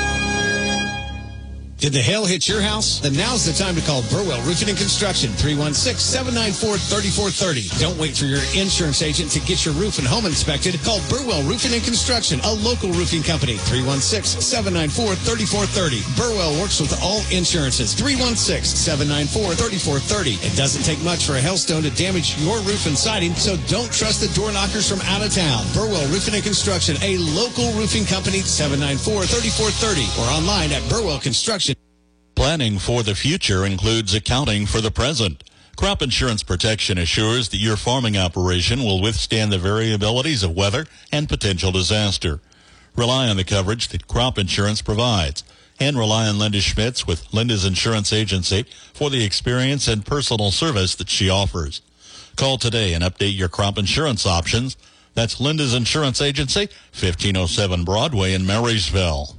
Did the hail hit your house? Then now's the time to call Burwell Roofing and Construction, three one six, seven nine four, three four three zero. Don't wait for your insurance agent to get your roof and home inspected. Call Burwell Roofing and Construction, a local roofing company, three one six, seven nine four, three four three zero. Burwell works with all insurances, three one six, seven nine four, three four three zero. It doesn't take much for a hailstone to damage your roof and siding, so don't trust the door knockers from out of town. Burwell Roofing and Construction, a local roofing company, seven nine four, three four three zero, or online at Burwell Construction. Planning for the future includes accounting for the present. Crop insurance protection assures that your farming operation will withstand the variabilities of weather and potential disaster. Rely on the coverage that crop insurance provides, and rely on Linda Schmitz with Linda's Insurance Agency for the experience and personal service that she offers. Call today and update your crop insurance options. That's Linda's Insurance Agency, fifteen oh seven Broadway in Marysville.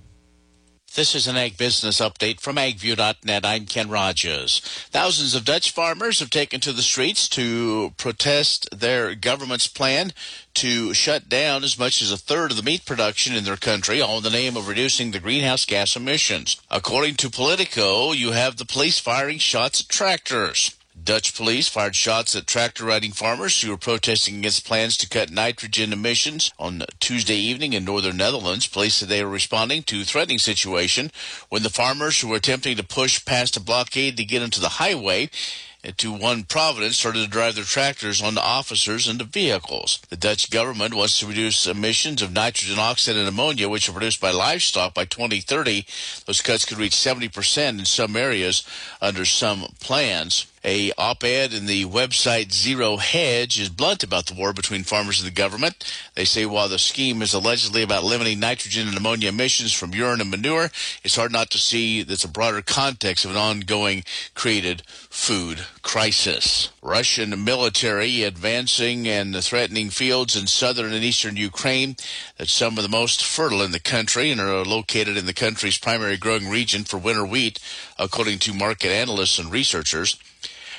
This is an Ag Business Update from ag view dot net. I'm Ken Rogers. Thousands of Dutch farmers have taken to the streets to protest their government's plan to shut down as much as a third of the meat production in their country, all in the name of reducing the greenhouse gas emissions. According to Politico, you have the police firing shots at tractors. Dutch police fired shots at tractor-riding farmers who were protesting against plans to cut nitrogen emissions on Tuesday evening in northern Netherlands. Police said they were responding to a threatening situation when the farmers who were attempting to push past a blockade to get into the highway to one Providence started to drive their tractors onto officers and to vehicles. The Dutch government wants to reduce emissions of nitrogen oxide and ammonia, which are produced by livestock, by twenty thirty. Those cuts could reach seventy percent in some areas under some plans. A op-ed in the website Zero Hedge is blunt about the war between farmers and the government. They say while the scheme is allegedly about limiting nitrogen and ammonia emissions from urine and manure, it's hard not to see that's a broader context of an ongoing created food crisis. Russian military advancing and threatening fields in southern and eastern Ukraine that's some of the most fertile in the country and are located in the country's primary growing region for winter wheat, according to market analysts and researchers.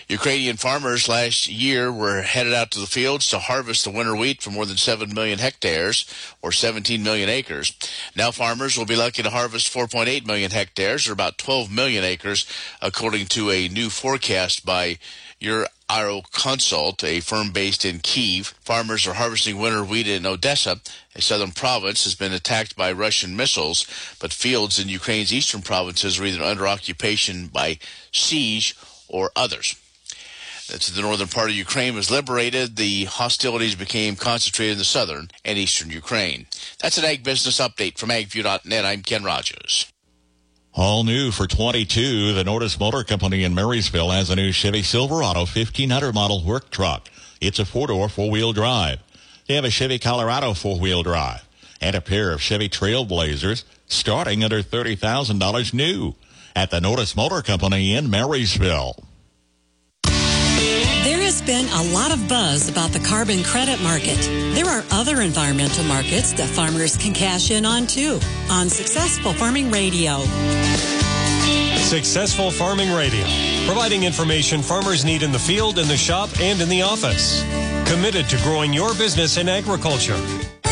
Ukrainian farmers last year were headed out to the fields to harvest the winter wheat for more than seven million hectares, or seventeen million acres. Now farmers will be lucky to harvest four point eight million hectares, or about twelve million acres, according to a new forecast by Euroconsult, a firm based in Kyiv. Farmers are harvesting winter wheat in Odessa. A southern province has been attacked by Russian missiles, but fields in Ukraine's eastern provinces are either under occupation by siege or others. That's the northern part of Ukraine was liberated. The hostilities became concentrated in the southern and eastern Ukraine. That's an Ag Business Update from ag view dot net. I'm Ken Rogers. All new for twenty-two, the Nordis Motor Company in Marysville has a new Chevy Silverado fifteen hundred model work truck. It's a four-door, four-wheel drive. They have a Chevy Colorado four-wheel drive and a pair of Chevy Trailblazers starting under thirty thousand dollars new at the Nordis Motor Company in Marysville. There has been a lot of buzz about the carbon credit market. There are other environmental markets that farmers can cash in on too on Successful Farming Radio. Successful Farming Radio, providing information farmers need in the field, in the shop, and in the office. Committed to growing your business in agriculture.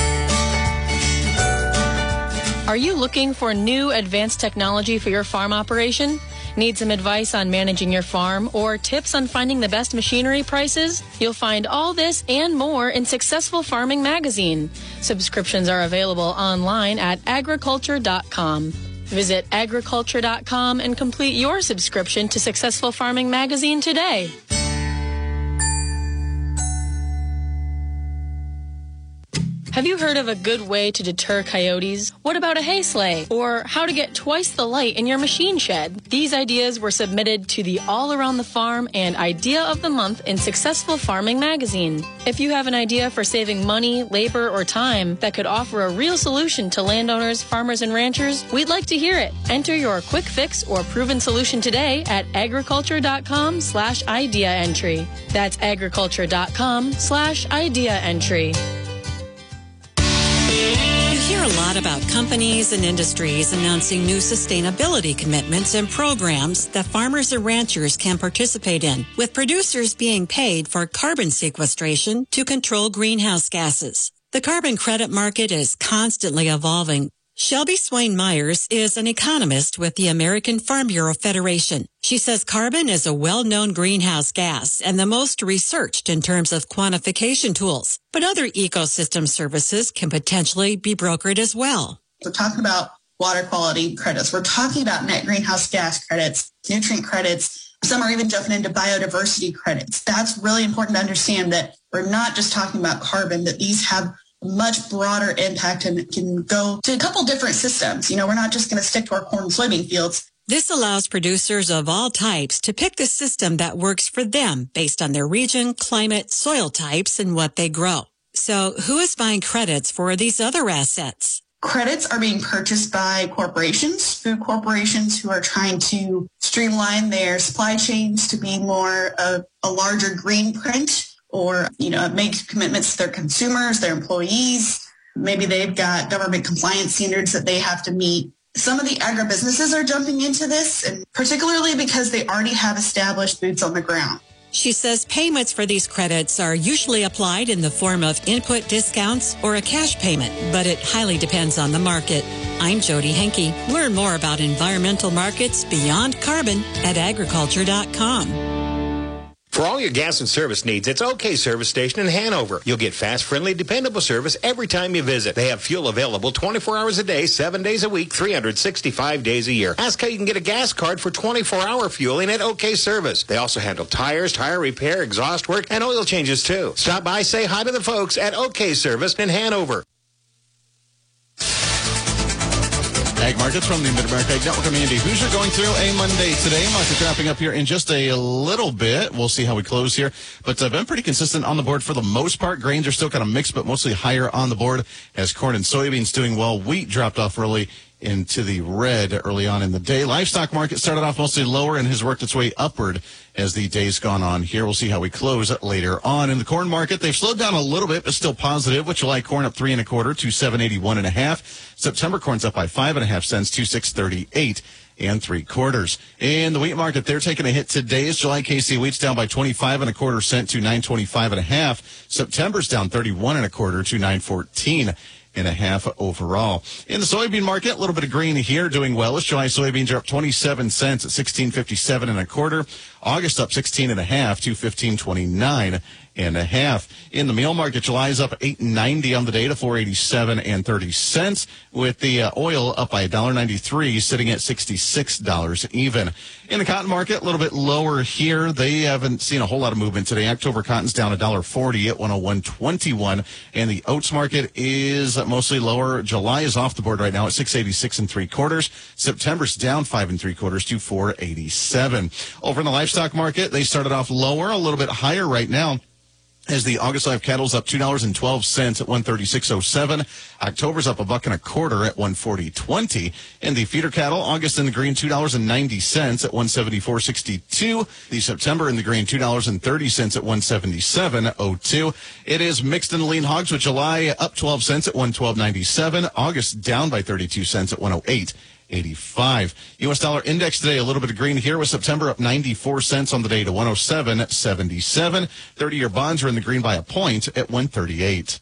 Are you looking for new advanced technology for your farm operation? Need some advice on managing your farm or tips on finding the best machinery prices? You'll find all this and more in Successful Farming Magazine. Subscriptions are available online at agriculture dot com. Visit agriculture dot com and complete your subscription to Successful Farming Magazine today. Have you heard of a good way to deter coyotes? What about a hay sleigh? Or how to get twice the light in your machine shed? These ideas were submitted to the All Around the Farm and Idea of the Month in Successful Farming Magazine. If you have an idea for saving money, labor, or time that could offer a real solution to landowners, farmers, and ranchers, we'd like to hear it. Enter your quick fix or proven solution today at agriculture dot com slash idea entry. That's agriculture dot com slash idea entry. You hear a lot about companies and industries announcing new sustainability commitments and programs that farmers and ranchers can participate in, with producers being paid for carbon sequestration to control greenhouse gases. The carbon credit market is constantly evolving. Shelby Swain Myers is an economist with the American Farm Bureau Federation. She says carbon is a well-known greenhouse gas and the most researched in terms of quantification tools. But other ecosystem services can potentially be brokered as well. We're talking about water quality credits. We're talking about net greenhouse gas credits, nutrient credits. Some are even jumping into biodiversity credits. That's really important to understand that we're not just talking about carbon, that these have much broader impact and can go to a couple different systems. You know, we're not just going to stick to our corn and soybean fields. This allows producers of all types to pick the system that works for them based on their region, climate, soil types, and what they grow. So who is buying credits for these other assets? Credits are being purchased by corporations, food corporations who are trying to streamline their supply chains to be more of a larger green print, or, you know, make commitments to their consumers, their employees. Maybe they've got government compliance standards that they have to meet. Some of the agribusinesses are jumping into this, and particularly because they already have established boots on the ground. She says payments for these credits are usually applied in the form of input discounts or a cash payment, but it highly depends on the market. I'm Jody Henke. Learn more about environmental markets beyond carbon at agriculture dot com. For all your gas and service needs, it's OK Service Station in Hanover. You'll get fast, friendly, dependable service every time you visit. They have fuel available twenty-four hours a day, seven days a week, three hundred sixty-five days a year. Ask how you can get a gas card for twenty-four hour fueling at OK Service. They also handle tires, tire repair, exhaust work, and oil changes too. Stop by, say hi to the folks at OK Service in Hanover. Ag Markets from the Mid-America Ag Network. I'm Andy Hoosier going through a Monday today. Markets wrapping up here in just a little bit. We'll see how we close here. But I've uh, been pretty consistent on the board for the most part. Grains are still kind of mixed, but mostly higher on the board as corn and soybeans doing well. Wheat dropped off early into the red early on in the day. Livestock market started off mostly lower and has worked its way upward as the day's gone on here. We'll see how we close it later on. In the corn market, they've slowed down a little bit, but still positive. With July corn up three and a quarter to seven eighty-one and a half. September corn's up by five and a half cents to six thirty-eight and three quarters. In the wheat market, they're taking a hit today. July K C wheat's down by twenty-five and a quarter cent to nine twenty-five and a half. September's down thirty-one and a quarter to nine fourteen and a half overall. In the soybean market, a little bit of green here. Doing well as July soybeans are up twenty-seven cents at sixteen fifty-seven and a quarter. August up sixteen and a half to fifteen twenty-nine and a half. In the meal market, July is up eight ninety on the day to four eighty-seven and thirty cents, with the uh, oil up by one ninety-three, sitting at sixty-six dollars even. In the cotton market, a little bit lower here. They haven't seen a whole lot of movement today. October cotton's down one forty at one oh one twenty-one, and the oats market is mostly lower. July is off the board right now at six eighty-six and three quarters. September's down five and three quarters to four eighty-seven. Over in the livestock market, they started off lower, a little bit higher right now, as the August live cattle's up two dollars and twelve cents at one thirty-six oh seven. October's up a buck and a quarter at one forty twenty. And the feeder cattle, August in the green, two dollars and ninety cents at one seventy-four sixty-two. The September in the green, two dollars and thirty cents at one seventy-seven oh two. It is mixed in the lean hogs, with July up twelve cents at one twelve ninety-seven. August down by thirty-two cents at one oh eight eighty-five. U S dollar index today, a little bit of green here, with September up ninety-four cents on the day to one oh seven seventy-seven. thirty-year bonds are in the green by a point at one thirty-eight.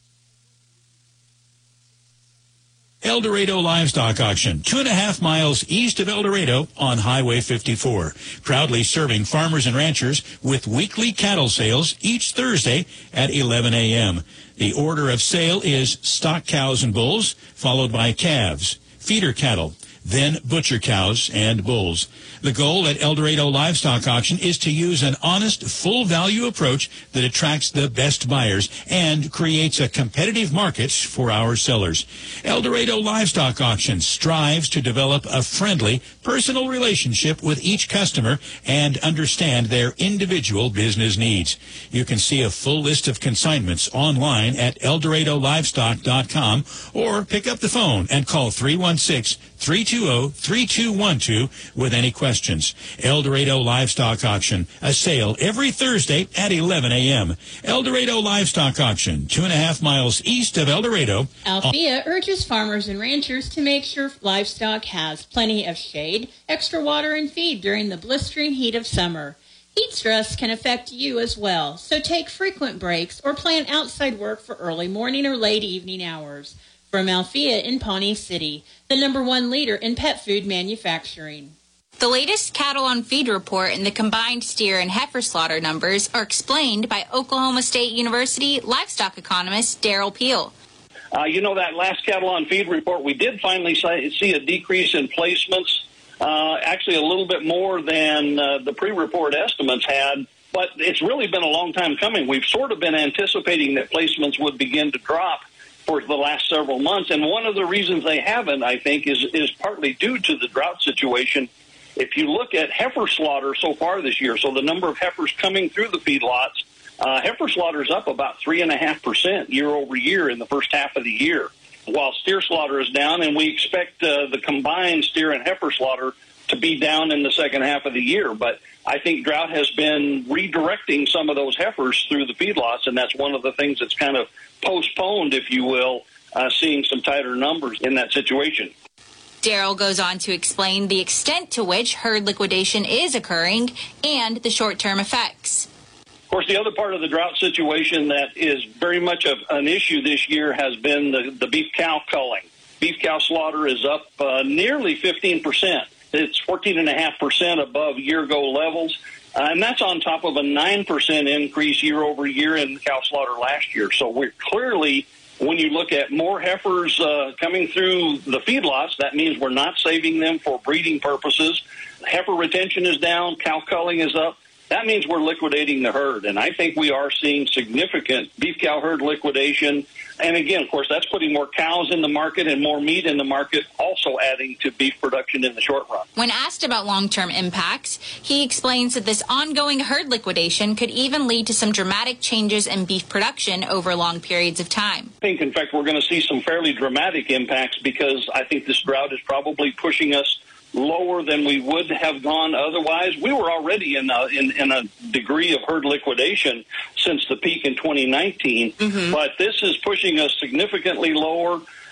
El Dorado Livestock Auction, two and a half miles east of El Dorado on Highway fifty-four. Proudly serving farmers and ranchers with weekly cattle sales each Thursday at eleven a.m. The order of sale is stock cows and bulls, followed by calves, feeder cattle, then butcher cows and bulls. The goal at El Dorado Livestock Auction is to use an honest, full-value approach that attracts the best buyers and creates a competitive market for our sellers. El Dorado Livestock Auction strives to develop a friendly, personal relationship with each customer and understand their individual business needs. You can see a full list of consignments online at el dorado livestock dot com or pick up the phone and call three one six, three two zero, three two one two with any questions. El Dorado Livestock Auction, a sale every Thursday at eleven a.m. El Dorado Livestock Auction, two and a half miles east of El Dorado. Althea urges farmers and ranchers to make sure livestock has plenty of shade, extra water, and feed during the blistering heat of summer. Heat stress can affect you as well, so take frequent breaks or plan outside work for early morning or late evening hours. From Althea in Pawnee City, the number one leader in pet food manufacturing. The latest cattle on feed report and the combined steer and heifer slaughter numbers are explained by Oklahoma State University livestock economist Daryl Peel. Uh, you know, that last cattle on feed report, we did finally see a decrease in placements, uh, actually a little bit more than uh, the pre-report estimates had, but it's really been a long time coming. We've sort of been anticipating that placements would begin to drop for the last several months, and one of the reasons they haven't, I think, is, is partly due to the drought situation. If you look at heifer slaughter so far this year, so the number of heifers coming through the feedlots, uh, heifer slaughter is up about three and a half percent year over year in the first half of the year, while steer slaughter is down, and we expect uh, the combined steer and heifer slaughter to be down in the second half of the year. But I think drought has been redirecting some of those heifers through the feedlots, and that's one of the things that's kind of postponed, if you will, uh, seeing some tighter numbers in that situation. Daryl goes on to explain the extent to which herd liquidation is occurring and the short-term effects. Of course, the other part of the drought situation that is very much of an issue this year has been the, the beef cow culling. Beef cow slaughter is up uh, nearly fifteen percent. It's fourteen point five percent above year-ago levels, uh, and that's on top of a nine percent increase year over year in cow slaughter last year. So we're clearly, when you look at more heifers uh, coming through the feedlots, that means we're not saving them for breeding purposes. Heifer retention is down, cow culling is up. That means we're liquidating the herd, and I think we are seeing significant beef cow herd liquidation. And again, of course, that's putting more cows in the market and more meat in the market, also adding to beef production in the short run. When asked about long-term impacts, he explains that this ongoing herd liquidation could even lead to some dramatic changes in beef production over long periods of time. I think, in fact, we're going to see some fairly dramatic impacts because I think this drought is probably pushing us lower than we would have gone otherwise. We were already in a, in, in a degree of herd liquidation since the peak in twenty nineteen, mm-hmm. but this is pushing us significantly lower.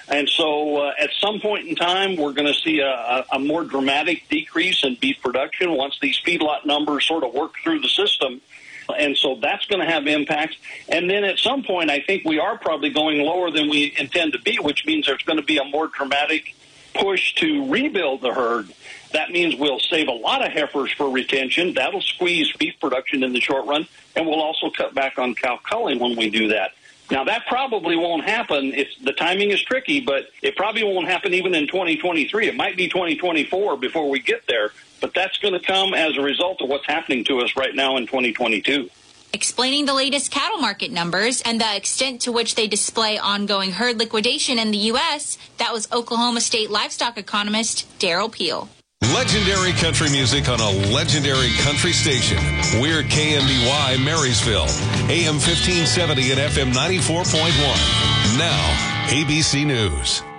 And so uh, at some point in time, we're going to see a, a, a more dramatic decrease in beef production once these feedlot numbers sort of work through the system. And so that's going to have impacts. And then at some point, I think we are probably going lower than we intend to be, which means there's going to be a more dramatic push to rebuild the herd. That means we'll save a lot of heifers for retention. That'll squeeze beef production in the short run, and we'll also cut back on cow culling when we do that. Now, that probably won't happen. It's, the timing is tricky, but it probably won't happen even in twenty twenty-three. It might be twenty twenty-four before we get there, but that's going to come as a result of what's happening to us right now in twenty twenty-two. Explaining the latest cattle market numbers and the extent to which they display ongoing herd liquidation in the U S, that was Oklahoma State livestock economist Daryl Peel. Legendary country music on a legendary country station. We're K N D Y Marysville, A M fifteen seventy and F M ninety-four point one. Now, A B C News.